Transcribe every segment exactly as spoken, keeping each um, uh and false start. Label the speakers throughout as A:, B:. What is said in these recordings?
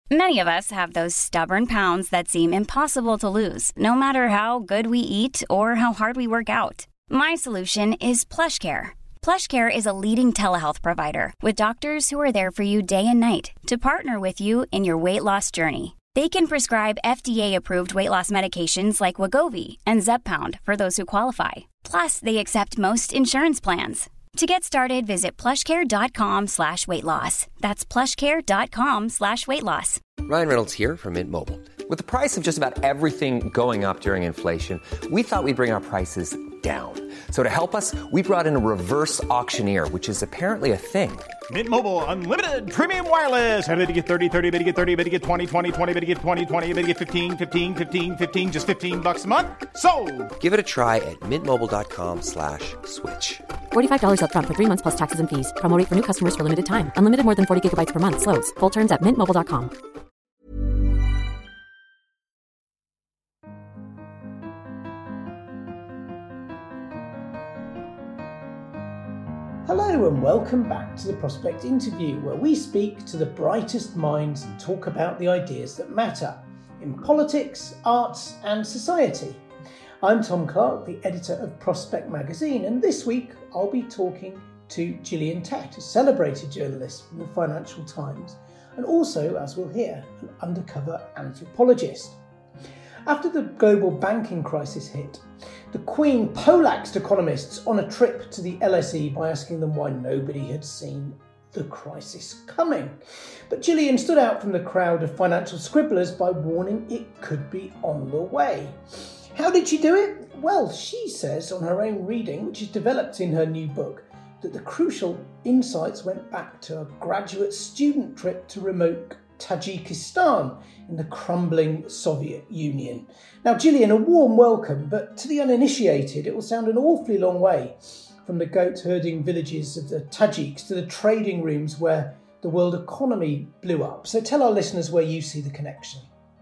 A: Many of us have those stubborn pounds that seem impossible to lose, no matter how good we eat or how hard we work out. My solution is PlushCare. PlushCare is a leading telehealth provider with doctors who are there for you day and night to partner with you in your weight loss journey. They can prescribe F D A-approved weight loss medications like Wegovy and Zepbound for those who qualify. Plus, they accept most insurance plans. To get started, visit plushcare.com slash weight loss. That's plushcare.com slash weight loss.
B: Ryan Reynolds here from Mint Mobile. With the price of just about everything going up during inflation, we thought we'd bring our prices down. So to help us, we brought in a reverse auctioneer, which is apparently a thing.
C: Mint Mobile Unlimited Premium Wireless. How to get thirty, thirty, how to get thirty, how to get twenty, twenty, twenty, how to get twenty, twenty, how to get fifteen, fifteen, fifteen, fifteen, just fifteen bucks a month? Sold!
B: Give it a try at mintmobile.com slash switch.
D: forty-five dollars up front for three months plus taxes and fees. Promo rate for new customers for limited time. Unlimited more than forty gigabytes per month. Slows full terms at mint mobile dot com.
E: Hello and welcome back to the Prospect Interview, where we speak to the brightest minds and talk about the ideas that matter in politics, arts and society. I'm Tom Clark, the editor of Prospect Magazine, and this week I'll be talking to Gillian Tett, a celebrated journalist from the Financial Times, and also, as we'll hear, an undercover anthropologist. After the global banking crisis hit, the Queen poleaxed economists on a trip to the L S E by asking them why nobody had seen the crisis coming. But Gillian stood out from the crowd of financial scribblers by warning it could be on the way. How did she do it? Well, she says on her own reading, which is developed in her new book, that the crucial insights went back to a graduate student trip to remote Tajikistan in the crumbling Soviet Union. Now, Gillian, a warm welcome, but to the uninitiated, it will sound an awfully long way from the goat-herding villages of the Tajiks to the trading rooms where the world economy blew up. So tell our listeners where you see the connection.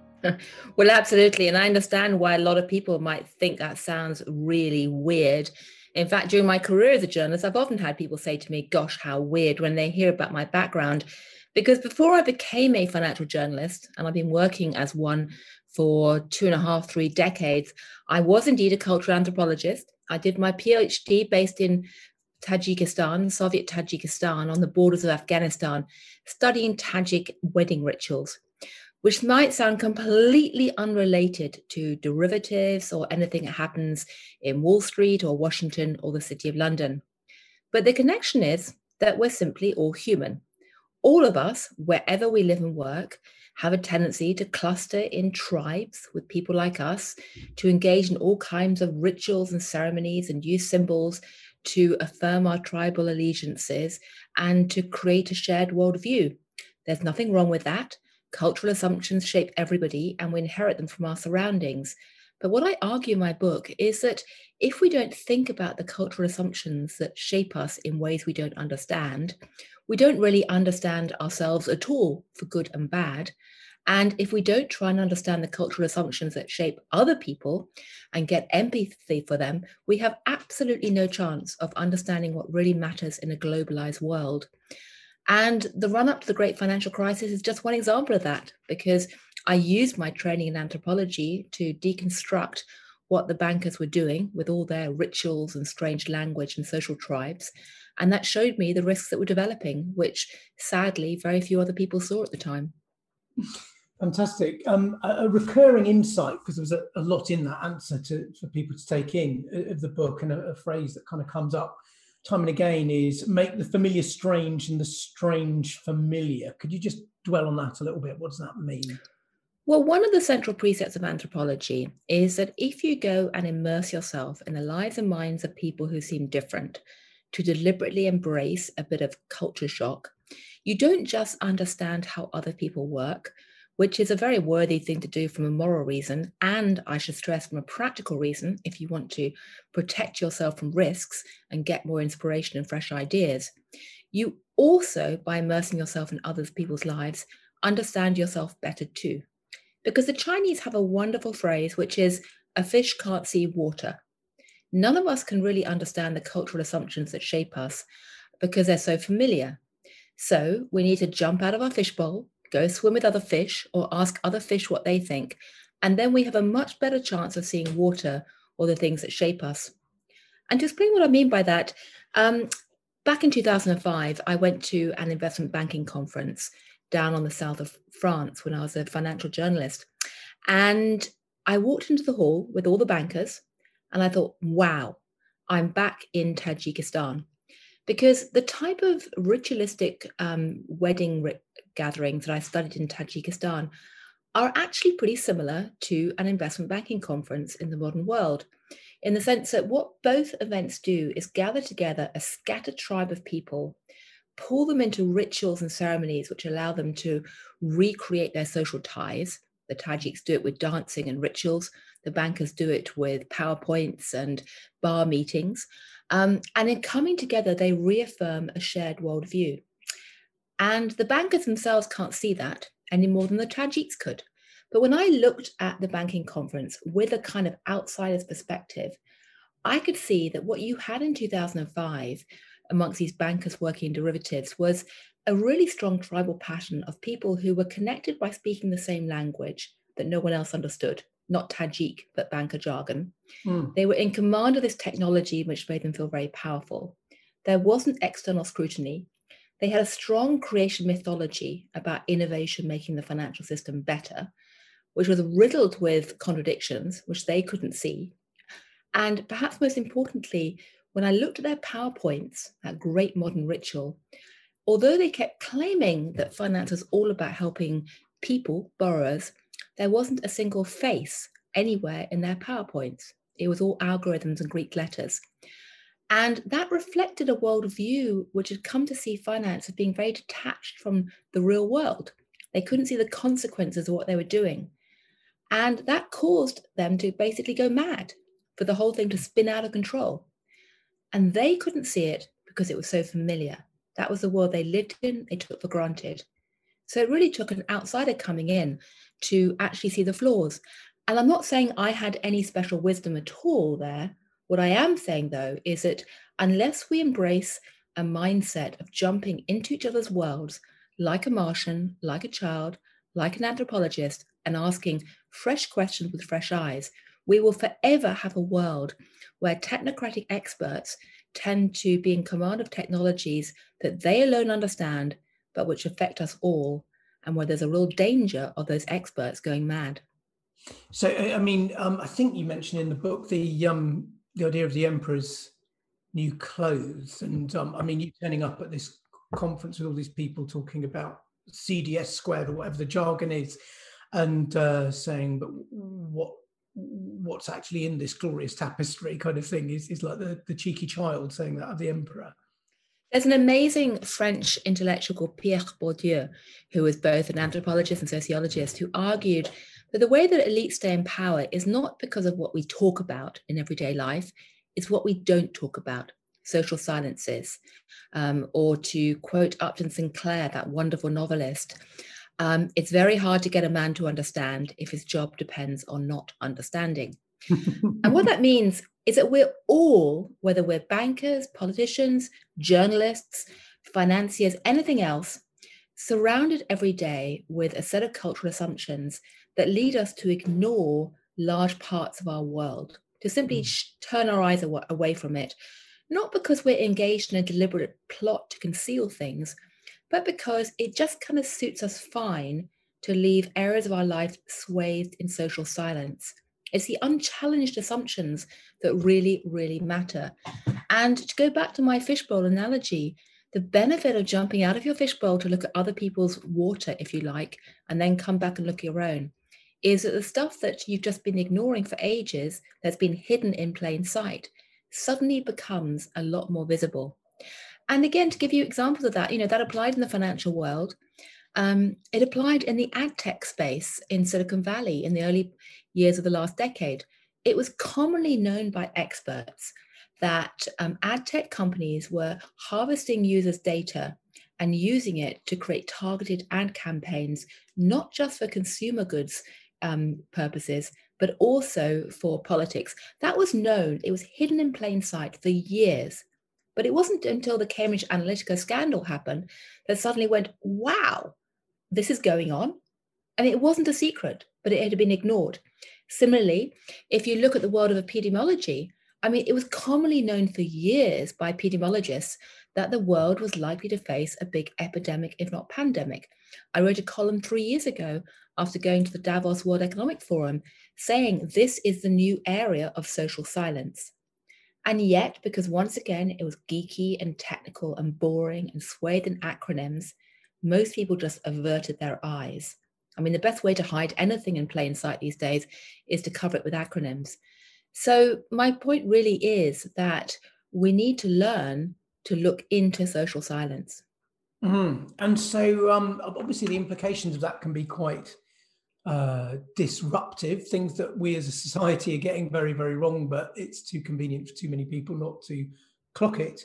F: Well, absolutely. And I understand why a lot of people might think that sounds really weird. In fact, during my career as a journalist, I've often had people say to me, gosh, how weird, when they hear about my background. Because before I became a financial journalist, and I've been working as one for two and a half, three decades, I was indeed a cultural anthropologist. I did my PhD based in Tajikistan, Soviet Tajikistan, on the borders of Afghanistan, studying Tajik wedding rituals, which might sound completely unrelated to derivatives or anything that happens in Wall Street or Washington or the City of London. But the connection is that we're simply all human. All of us, wherever we live and work, have a tendency to cluster in tribes with people like us, to engage in all kinds of rituals and ceremonies and use symbols to affirm our tribal allegiances and to create a shared worldview. There's nothing wrong with that. Cultural assumptions shape everybody and we inherit them from our surroundings. But what I argue in my book is that if we don't think about the cultural assumptions that shape us in ways we don't understand, we don't really understand ourselves at all, for good and bad. And if we don't try and understand the cultural assumptions that shape other people and get empathy for them, we have absolutely no chance of understanding what really matters in a globalized world. And the run-up to the great financial crisis is just one example of that, because I used my training in anthropology to deconstruct what the bankers were doing with all their rituals and strange language and social tribes. And that showed me the risks that were developing, which sadly very few other people saw at the time.
E: Fantastic. Um, a, a recurring insight, because there was a, a lot in that answer to, for people to take in of the book, and a, a phrase that kind of comes up time and again is make the familiar strange and the strange familiar. Could you just dwell on that a little bit? What does that mean?
F: Well, one of the central precepts of anthropology is that if you go and immerse yourself in the lives and minds of people who seem different, to deliberately embrace a bit of culture shock, you don't just understand how other people work, which is a very worthy thing to do from a moral reason, and I should stress from a practical reason, if you want to protect yourself from risks and get more inspiration and fresh ideas. You also, by immersing yourself in other people's lives, understand yourself better too. Because the Chinese have a wonderful phrase, which is, a fish can't see water. None of us can really understand the cultural assumptions that shape us because they're so familiar. So we need to jump out of our fishbowl go swim with other fish or ask other fish what they think. And then we have a much better chance of seeing water or the things that shape us. And to explain what I mean by that, um, back in two thousand five, I went to an investment banking conference down on the south of France when I was a financial journalist. And I walked into the hall with all the bankers and I thought, wow, I'm back in Tajikistan. Because the type of ritualistic um, wedding ri- gatherings that I studied in Tajikistan are actually pretty similar to an investment banking conference in the modern world, in the sense that what both events do is gather together a scattered tribe of people, pull them into rituals and ceremonies which allow them to recreate their social ties. The Tajiks do it with dancing and rituals. The bankers do it with PowerPoints and bar meetings. Um, and in coming together, they reaffirm a shared worldview. And the bankers themselves can't see that any more than the Tajiks could. But when I looked at the banking conference with a kind of outsider's perspective, I could see that what you had in two thousand five amongst these bankers working in derivatives was a really strong tribal pattern of people who were connected by speaking the same language that no one else understood, not Tajik, but banker jargon. Mm. They were in command of this technology, which made them feel very powerful. There wasn't external scrutiny. They had a strong creation mythology about innovation making the financial system better, which was riddled with contradictions, which they couldn't see. And perhaps most importantly, when I looked at their PowerPoints, that great modern ritual, although they kept claiming that finance was all about helping people, borrowers, there wasn't a single face anywhere in their PowerPoints. It was all algorithms and Greek letters. And that reflected a worldview which had come to see finance as being very detached from the real world. They couldn't see the consequences of what they were doing. And that caused them to basically go mad, for the whole thing to spin out of control. And they couldn't see it because it was so familiar. That was the world they lived in, they took for granted. So it really took an outsider coming in to actually see the flaws. And I'm not saying I had any special wisdom at all there. What I am saying, though, is that unless we embrace a mindset of jumping into each other's worlds, like a Martian, like a child, like an anthropologist, and asking fresh questions with fresh eyes, we will forever have a world where technocratic experts tend to be in command of technologies that they alone understand, but which affect us all, and where there's a real danger of those experts going mad.
E: So, I mean, um, I think you mentioned in the book the um, the idea of the emperor's new clothes, and um, I mean, you turning up at this conference with all these people talking about C D S squared or whatever the jargon is, and uh, saying, but what what's actually in this glorious tapestry kind of thing is, is like the, the cheeky child saying that of the emperor.
F: There's an amazing French intellectual called Pierre Bourdieu, who was both an anthropologist and sociologist, who argued that the way that elites stay in power is not because of what we talk about in everyday life, it's what we don't talk about, social silences. Um, or to quote Upton Sinclair, that wonderful novelist, Um, it's very hard to get a man to understand if his job depends on not understanding. And what that means is that we're all, whether we're bankers, politicians, journalists, financiers, anything else, surrounded every day with a set of cultural assumptions that lead us to ignore large parts of our world, to simply mm. sh- turn our eyes aw- away from it, not because we're engaged in a deliberate plot to conceal things, but because it just kind of suits us fine to leave areas of our life swathed in social silence. It's the unchallenged assumptions that really, really matter. And to go back to my fishbowl analogy, the benefit of jumping out of your fishbowl to look at other people's water, if you like, and then come back and look at your own, is that the stuff that you've just been ignoring for ages, that's been hidden in plain sight, suddenly becomes a lot more visible. And again, to give you examples of that, you know, that applied in the financial world. Um, it applied in the ag tech space in Silicon Valley in the early years of the last decade. It was commonly known by experts that um, ad tech companies were harvesting users' data and using it to create targeted ad campaigns, not just for consumer goods um, purposes, but also for politics. That was known. It was hidden in plain sight for years. But it wasn't until the Cambridge Analytica scandal happened that suddenly went, wow, this is going on. And it wasn't a secret, but it had been ignored. Similarly, if you look at the world of epidemiology, I mean, it was commonly known for years by epidemiologists that the world was likely to face a big epidemic, if not pandemic. I wrote a column three years ago after going to the Davos World Economic Forum saying this is the new area of social silence. And yet, because once again, it was geeky and technical and boring and swathed in acronyms, most people just averted their eyes. I mean, the best way to hide anything in plain sight these days is to cover it with acronyms. So my point really is that we need to learn to look into social silence.
E: Mm-hmm. And so um, obviously the implications of that can be quite uh, disruptive, things that we as a society are getting very, very wrong, but it's too convenient for too many people not to clock it.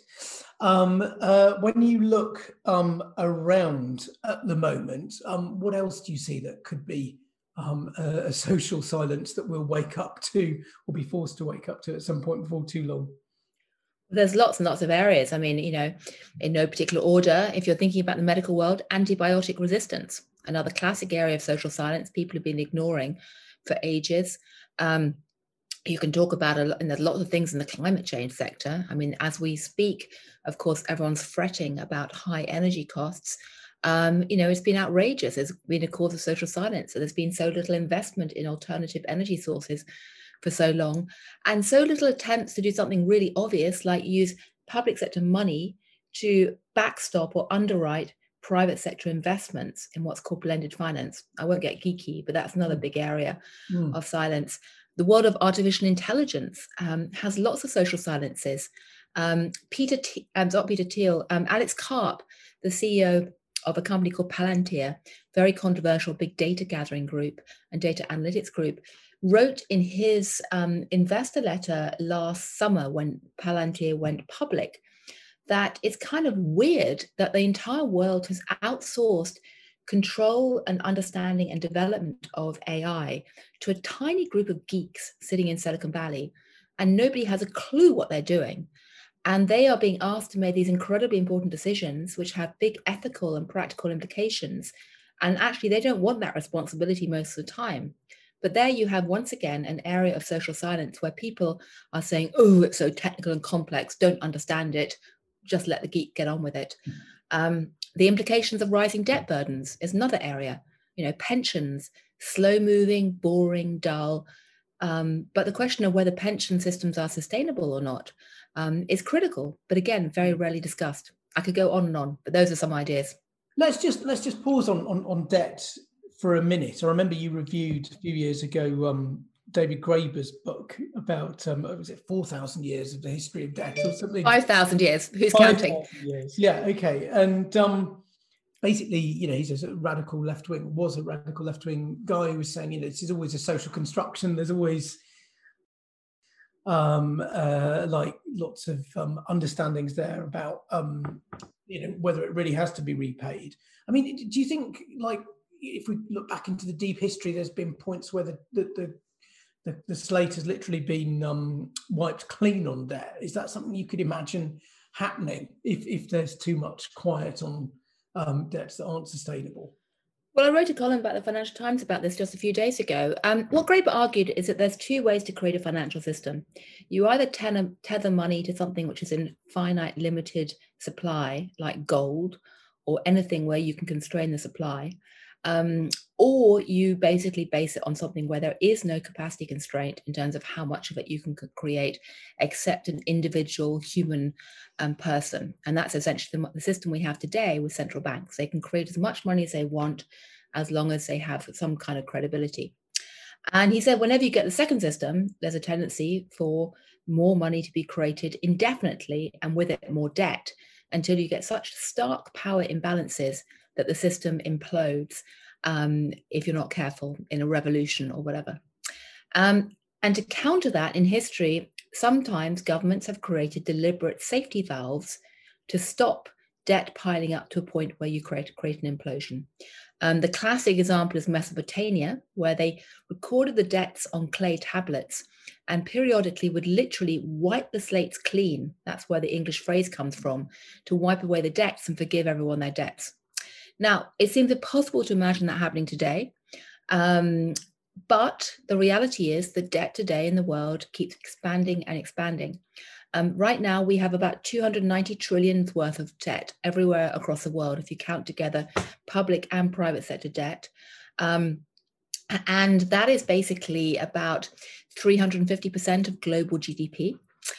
E: Um, uh, when you look um, around at the moment, um, what else do you see that could be um, a, a social silence that we'll wake up to or be forced to wake up to at some point before too long?
F: There's lots and lots of areas. I mean, you know, in no particular order, if you're thinking about the medical world, antibiotic resistance, another classic area of social silence people have been ignoring for ages. Um, You can talk about a lot, and there's lots of things in the climate change sector. I mean, as we speak, of course, everyone's fretting about high energy costs. Um, you know, it's been outrageous. It's been a cause of social silence. So there's been so little investment in alternative energy sources for so long, and so little attempts to do something really obvious, like use public sector money to backstop or underwrite private sector investments in what's called blended finance. I won't get geeky, but that's another big area mm. of silence. The world of artificial intelligence um, has lots of social silences. Um, Peter, T- um, not Peter Thiel, um, Alex Karp, the C E O of a company called Palantir, very controversial big data gathering group and data analytics group, wrote in his um, investor letter last summer when Palantir went public that it's kind of weird that the entire world has outsourced control and understanding and development of A I to a tiny group of geeks sitting in Silicon Valley, and nobody has a clue what they're doing. And they are being asked to make these incredibly important decisions, which have big ethical and practical implications. And actually, they don't want that responsibility most of the time. But there you have, once again, an area of social silence where people are saying, oh, it's so technical and complex, don't understand it, just let the geek get on with it. Um, the implications of rising debt burdens is another area. You know, pensions, slow-moving, boring, dull. Um, but the question of whether pension systems are sustainable or not um, is critical, but again, very rarely discussed. I could go on and on, but those are some ideas.
E: Let's just let's just pause on on, on debt for a minute. I remember you reviewed a few years ago um, David Graeber's book about, um, was it four thousand years of the history of debt or something?
F: five thousand years. Who's counting?
E: Years. Yeah, okay. And um, basically, you know, he's a radical left-wing, was a radical left-wing guy who was saying, you know, this is always a social construction. There's always um, uh, like lots of um, understandings there about, um, you know, whether it really has to be repaid. I mean, do you think, like, if we look back into the deep history, there's been points where the the, the The, the slate has literally been um, wiped clean on debt? Is that something you could imagine happening if, if there's too much quiet on um, debts that aren't sustainable?
F: Well, I wrote a column about the Financial Times about this just a few days ago. Um, what Graeber argued is that there's two ways to create a financial system. You either tether, tether money to something which is in finite, limited supply, like gold, or anything where you can constrain the supply. Um, or you basically base it on something where there is no capacity constraint in terms of how much of it you can create, except an individual human um, person. And that's essentially the, the system we have today with central banks. They can create as much money as they want, as long as they have some kind of credibility. And he said, whenever you get the second system, there's a tendency for more money to be created indefinitely, and with it more debt, until you get such stark power imbalances that the system implodes um, if you're not careful in a revolution or whatever. Um, and to counter that, in history, sometimes governments have created deliberate safety valves to stop debt piling up to a point where you create, create an implosion. Um, the classic example is Mesopotamia, where they recorded the debts on clay tablets and periodically would literally wipe the slates clean. That's where the English phrase comes from, to wipe away the debts and forgive everyone their debts. Now, it seems impossible to imagine that happening today. Um, but the reality is the debt today in the world keeps expanding and expanding. Um, right now, we have about two hundred ninety trillion worth of debt everywhere across the world, if you count together public and private sector debt. Um, and that is basically about three hundred fifty percent of global G D P.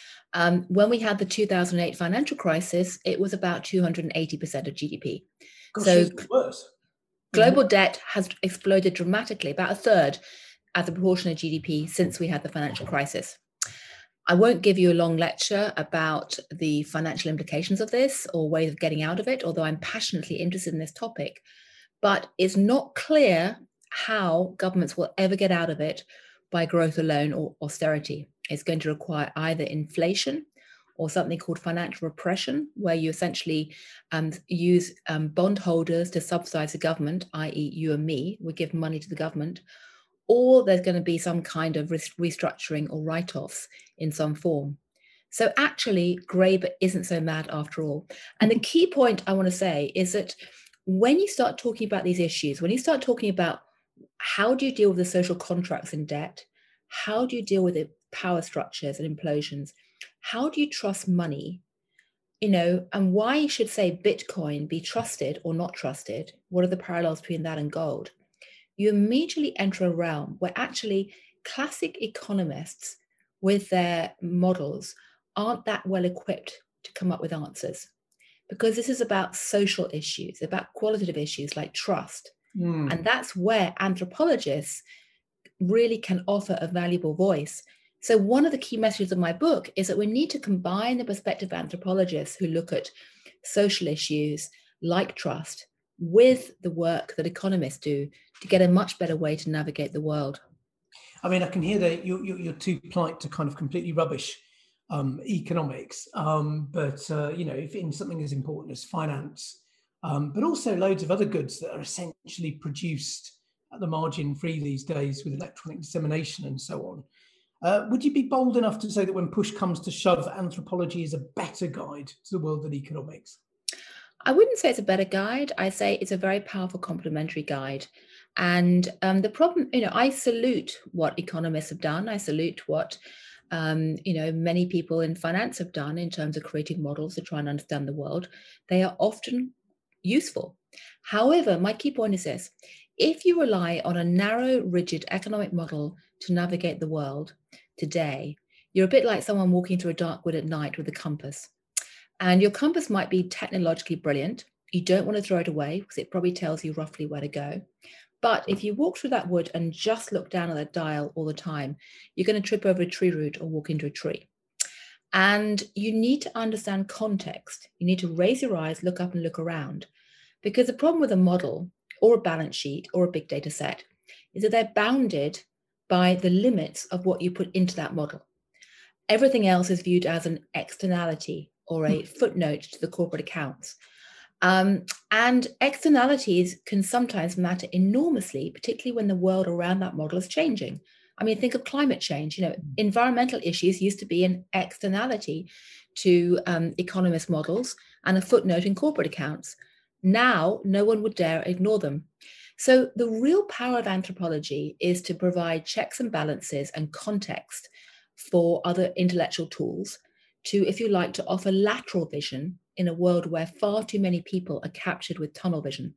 F: Um, when we had the two thousand eight financial crisis, it was about two hundred eighty percent of G D P.
E: Gosh,
F: so
E: it's worse.
F: Global debt has exploded dramatically, about a third as a proportion of G D P since we had the financial crisis. I won't give you a long lecture about the financial implications of this or ways of getting out of it, although I'm passionately interested in this topic. But it's not clear how governments will ever get out of it by growth alone or austerity. It's going to require either inflation or something called financial repression, where you essentially um, use um, bondholders to subsidize the government, that is you and me, we give money to the government, or there's going to be some kind of restructuring or write-offs in some form. So actually, Graeber isn't so mad after all. And the key point I want to say is that when you start talking about these issues, when you start talking about how do you deal with the social contracts in debt, how do you deal with the power structures and implosions, how do you trust money, you know, and why should, say, Bitcoin be trusted or not trusted? What are the parallels between that and gold? You immediately enter a realm where actually classic economists with their models aren't that well equipped to come up with answers, because this is about social issues, about qualitative issues like trust. Mm. And that's where anthropologists really can offer a valuable voice. So one of the key messages of my book is that we need to combine the perspective of anthropologists who look at social issues like trust with the work that economists do to get a much better way to navigate the world.
E: I mean, I can hear that you're, you're too polite to kind of completely rubbish um, economics, um, but, uh, you know, if in something as important as finance, um, but also loads of other goods that are essentially produced at the margin free these days with electronic dissemination and so on. Uh, would you be bold enough to say that when push comes to shove, anthropology is a better guide to the world than economics?
F: I wouldn't say it's a better guide. I say it's a very powerful complementary guide. And um, the problem, you know, I salute what economists have done. I salute what, um, you know, many people in finance have done in terms of creating models to try and understand the world. They are often useful. However, my key point is this. If you rely on a narrow, rigid economic model to navigate the world today, you're a bit like someone walking through a dark wood at night with a compass. And your compass might be technologically brilliant. You don't want to throw it away because it probably tells you roughly where to go. But if you walk through that wood and just look down at that dial all the time, you're going to trip over a tree root or walk into a tree. And you need to understand context. You need to raise your eyes, look up and look around. Because the problem with a model or a balance sheet or a big data set is that they're bounded by the limits of what you put into that model. Everything else is viewed as an externality or a footnote to the corporate accounts. Um, and externalities can sometimes matter enormously, particularly when the world around that model is changing. I mean, think of climate change. You know, environmental issues used to be an externality to um, economist models and a footnote in corporate accounts. Now, no one would dare ignore them. So the real power of anthropology is to provide checks and balances and context for other intellectual tools to, if you like, to offer lateral vision in a world where far too many people are captured with tunnel vision.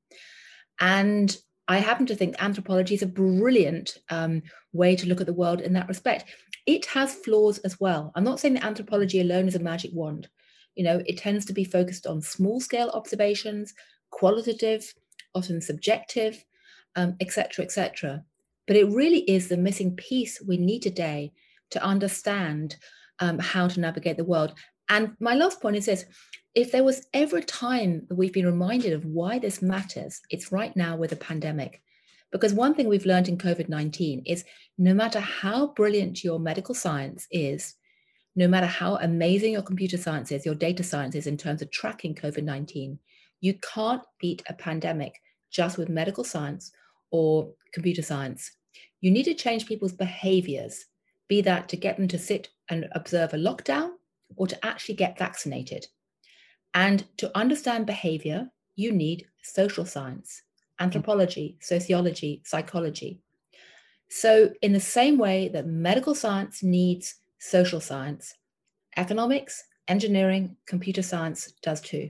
F: And I happen to think anthropology is a brilliant um, way to look at the world in that respect. It has flaws as well. I'm not saying that anthropology alone is a magic wand. You know, it tends to be focused on small scale observations, qualitative, often subjective, um, et cetera, et cetera. But it really is the missing piece we need today to understand um, how to navigate the world. And my last point is this: if there was ever a time that we've been reminded of why this matters, it's right now with a pandemic. Because one thing we've learned in COVID nineteen is no matter how brilliant your medical science is, no matter how amazing your computer science is, your data science is in terms of tracking COVID nineteen, you can't beat a pandemic just with medical science or computer science. You need to change people's behaviors, be that to get them to sit and observe a lockdown or to actually get vaccinated. And to understand behavior, you need social science, anthropology, sociology, psychology. So in the same way that medical science needs social science, economics, engineering, computer science does too.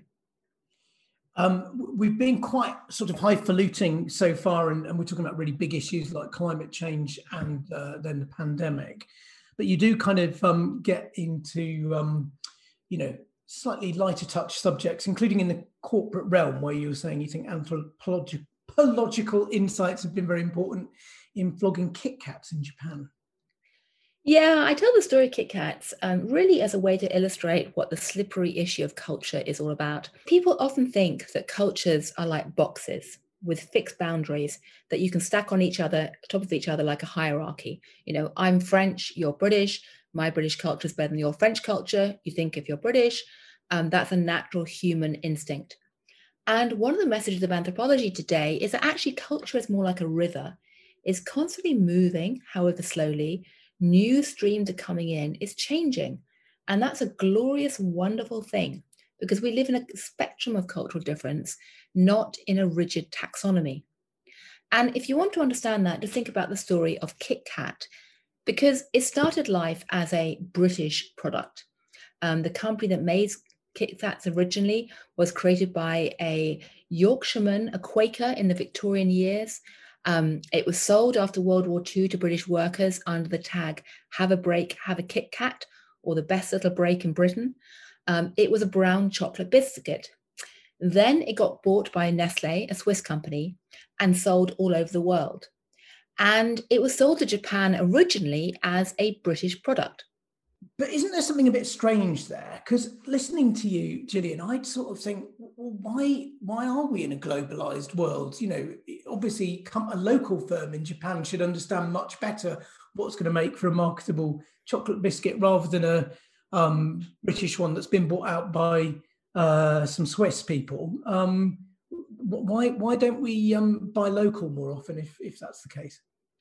E: Um, we've been quite sort of highfalutin so far, and, and we're talking about really big issues like climate change and uh, then the pandemic. But you do kind of um, get into, um, you know, slightly lighter touch subjects, including in the corporate realm, where you were saying you think anthropological insights have been very important in flogging Kit Kats in Japan.
F: Yeah, I tell the story Kit Kats um, really as a way to illustrate what the slippery issue of culture is all about. People often think that cultures are like boxes with fixed boundaries that you can stack on each other, top of each other like a hierarchy. You know, I'm French, you're British, my British culture is better than your French culture. You think if you're British, um, that's a natural human instinct. And one of the messages of anthropology today is that actually culture is more like a river. It's constantly moving, however slowly. New streams are coming in, it's changing. And that's a glorious, wonderful thing because we live in a spectrum of cultural difference, not in a rigid taxonomy. And if you want to understand that, just think about the story of Kit Kat, because it started life as a British product. Um, the company that made Kit Kats originally was created by a Yorkshireman, a Quaker in the Victorian years. Um, it was sold after World War Two to British workers under the tag, have a break, have a Kit Kat, or the best little break in Britain. Um, it was a brown chocolate biscuit. Then it got bought by Nestle, a Swiss company, and sold all over the world. And it was sold to Japan originally as a British product.
E: But isn't there something a bit strange there? Because listening to you, Gillian, I'd sort of think, well, why why are we in a globalized world? You know, obviously a local firm in Japan should understand much better what's going to make for a marketable chocolate biscuit rather than a um, British one that's been bought out by uh, some Swiss people. Um, why why don't we um, buy local more often if, if that's the case?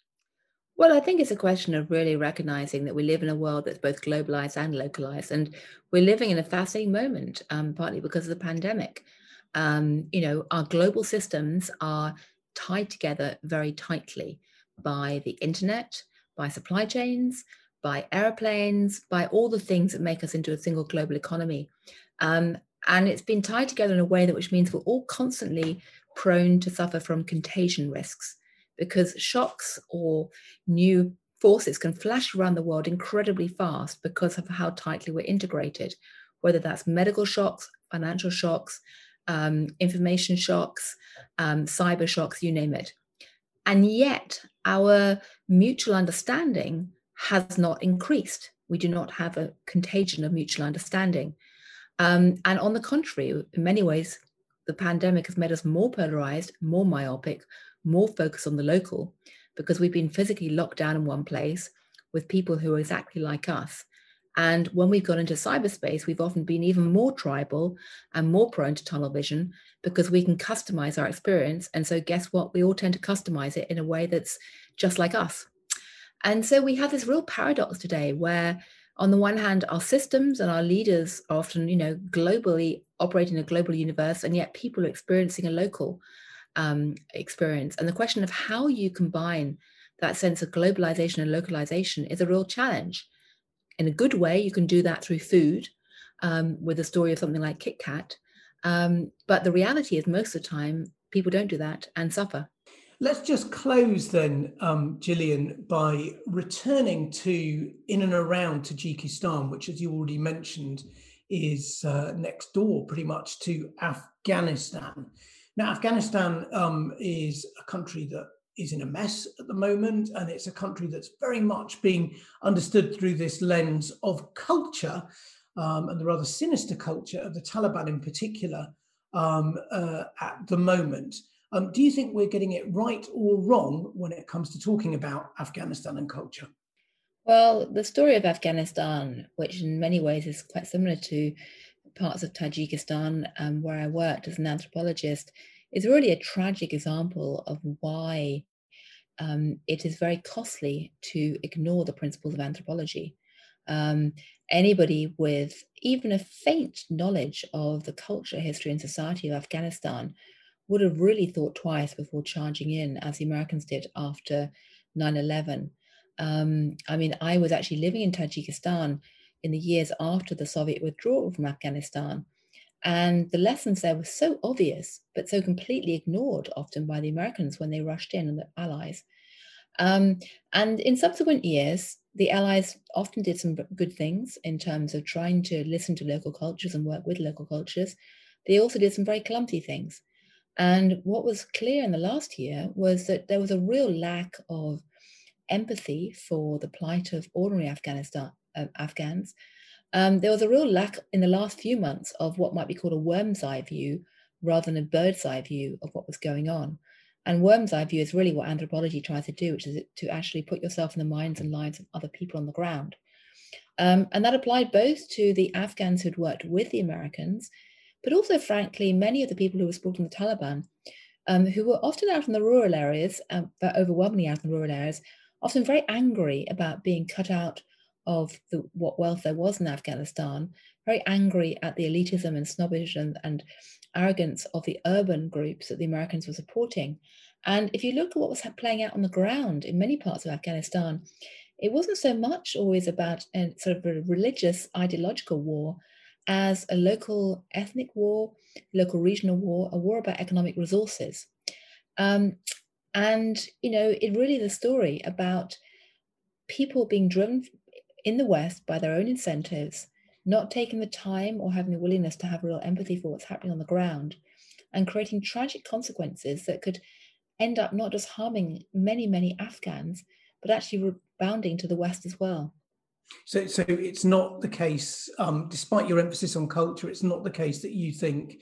F: Well, I think it's a question of really recognizing that we live in a world that's both globalized and localized. And we're living in a fascinating moment, um, partly because of the pandemic. Um, you know, our global systems are tied together very tightly by the internet, by supply chains, by airplanes, by all the things that make us into a single global economy. Um, and it's been tied together in a way that which means we're all constantly prone to suffer from contagion risks, because shocks or new forces can flash around the world incredibly fast because of how tightly we're integrated, whether that's medical shocks, financial shocks, um, information shocks, um, cyber shocks, you name it. And yet our mutual understanding has not increased. We do not have a contagion of mutual understanding. Um, and on the contrary, in many ways, the pandemic has made us more polarized, more myopic, more focused on the local, because we've been physically locked down in one place with people who are exactly like us. And when we've gone into cyberspace, we've often been even more tribal and more prone to tunnel vision because we can customize our experience. And so guess what? We all tend to customize it in a way that's just like us. And so we have this real paradox today where on the one hand, our systems and our leaders are often, you know, globally operating in a global universe, and yet people are experiencing a local um, experience. And the question of how you combine that sense of globalization and localization is a real challenge. In a good way, you can do that through food, um, with the story of something like Kit Kat. Um, but the reality is most of the time, people don't do that and suffer.
E: Let's just close then, um, Gillian, by returning to in and around Tajikistan, which, as you already mentioned, is uh, next door pretty much to Afghanistan. Now, Afghanistan um, is a country that is in a mess at the moment, and it's a country that's very much being understood through this lens of culture um, and the rather sinister culture of the Taliban in particular um, uh, at the moment. Um, do you think we're getting it right or wrong when it comes to talking about Afghanistan and culture?
F: Well, the story of Afghanistan, which in many ways is quite similar to parts of Tajikistan, um, where I worked as an anthropologist, is really a tragic example of why um, it is very costly to ignore the principles of anthropology. Um, anybody with even a faint knowledge of the culture, history, and society of Afghanistan would have really thought twice before charging in, as the Americans did after nine eleven. Um, I mean, I was actually living in Tajikistan in the years after the Soviet withdrawal from Afghanistan. And the lessons there were so obvious, but so completely ignored often by the Americans when they rushed in and the Allies. Um, and in subsequent years, the Allies often did some good things in terms of trying to listen to local cultures and work with local cultures. They also did some very clumsy things. And what was clear in the last year was that there was a real lack of empathy for the plight of ordinary Afghanistan uh, Afghans. Um, there was a real lack in the last few months of what might be called a worm's eye view rather than a bird's eye view of what was going on. And worm's eye view is really what anthropology tries to do, which is to actually put yourself in the minds and lives of other people on the ground. Um, and that applied both to the Afghans who'd worked with the Americans, but also, frankly, many of the people who were supporting the Taliban, um, who were often out in the rural areas, um, but overwhelmingly out in the rural areas, often very angry about being cut out of the, what wealth there was in Afghanistan, very angry at the elitism and snobbish and, and arrogance of the urban groups that the Americans were supporting. And if you look at what was playing out on the ground in many parts of Afghanistan, it wasn't so much always about a sort of a religious ideological war as a local ethnic war, local regional war, a war about economic resources. Um, and, you know, it really is a story about people being driven in the West by their own incentives, not taking the time or having the willingness to have real empathy for what's happening on the ground, and creating tragic consequences that could end up not just harming many, many Afghans, but actually rebounding to the West as well.
E: So, so it's not the case, um, despite your emphasis on culture, it's not the case that you think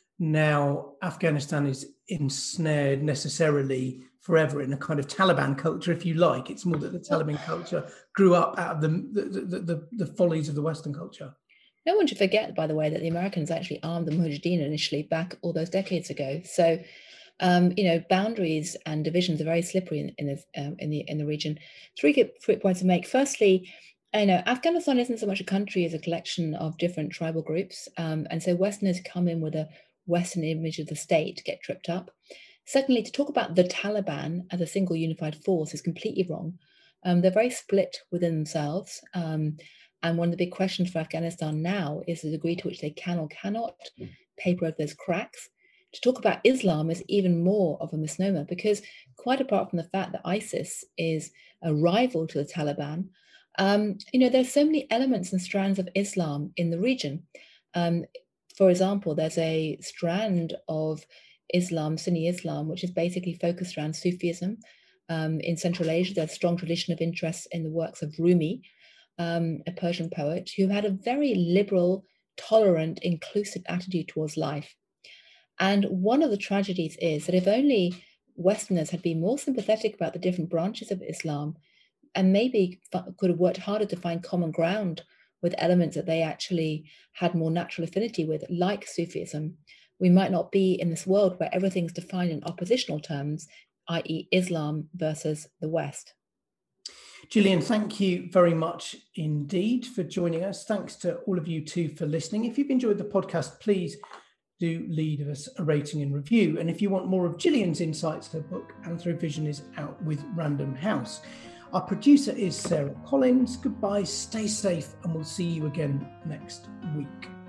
E: now Afghanistan is ensnared necessarily forever in a kind of Taliban culture, if you like. It's more that the Taliban culture grew up out of the the, the, the, the follies of the Western culture.
F: No one should forget, by the way, that the Americans actually armed the Mujahideen initially back all those decades ago. So, um, you know, boundaries and divisions are very slippery in, in, the, um, in, the, in the region. Three quick points to make. Firstly, I know Afghanistan isn't so much a country as a collection of different tribal groups. Um, and so Westerners come in with a Western image of the state get tripped up. Secondly, to talk about the Taliban as a single unified force is completely wrong. Um, they're very split within themselves. Um, and one of the big questions for Afghanistan now is the degree to which they can or cannot paper over those cracks. To talk about Islam is even more of a misnomer, because quite apart from the fact that ISIS is a rival to the Taliban, um, you know, there's so many elements and strands of Islam in the region. Um, for example, there's a strand of Islam, Sunni Islam, which is basically focused around Sufism. Um, in Central Asia, there's a strong tradition of interest in the works of Rumi, um, a Persian poet, who had a very liberal, tolerant, inclusive attitude towards life. And one of the tragedies is that if only Westerners had been more sympathetic about the different branches of Islam, and maybe could have worked harder to find common ground with elements that they actually had more natural affinity with, like Sufism, we might not be in this world where everything's defined in oppositional terms, that is. Islam versus the West.
E: Gillian, thank you very much indeed for joining us. Thanks to all of you too for listening. If you've enjoyed the podcast, please do leave us a rating and review. And if you want more of Gillian's insights, her book Anthrovision is out with Random House. Our producer is Sarah Collins. Goodbye, stay safe, and we'll see you again next week.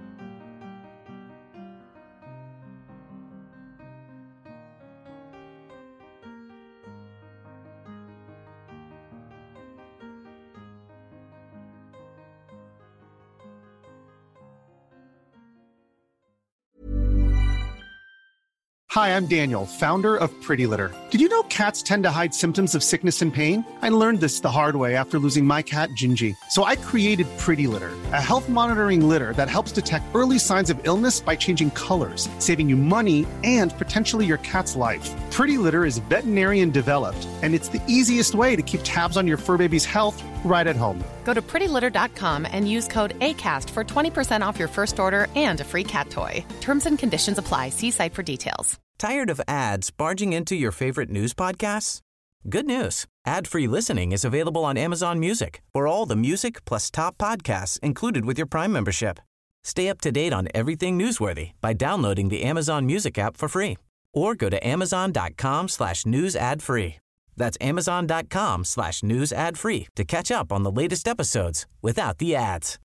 G: Hi, I'm Daniel, founder of Pretty Litter. Did you know cats tend to hide symptoms of sickness and pain? I learned this the hard way after losing my cat, Gingy. So I created Pretty Litter, a health monitoring litter that helps detect early signs of illness by changing colors, saving you money and potentially your cat's life. Pretty Litter is veterinarian developed, and it's the easiest way to keep tabs on your fur baby's health right at home.
H: Go to pretty litter dot com and use code ACAST for twenty percent off your first order and a free cat toy. Terms and conditions apply. See site for details.
I: Tired of ads barging into your favorite news podcasts? Good news. Ad-free listening is available on Amazon Music for all the music plus top podcasts included with your Prime membership. Stay up to date on everything newsworthy by downloading the Amazon Music app for free or go to amazon.com slash news ad free. That's amazon.com slash news ad free to catch up on the latest episodes without the ads.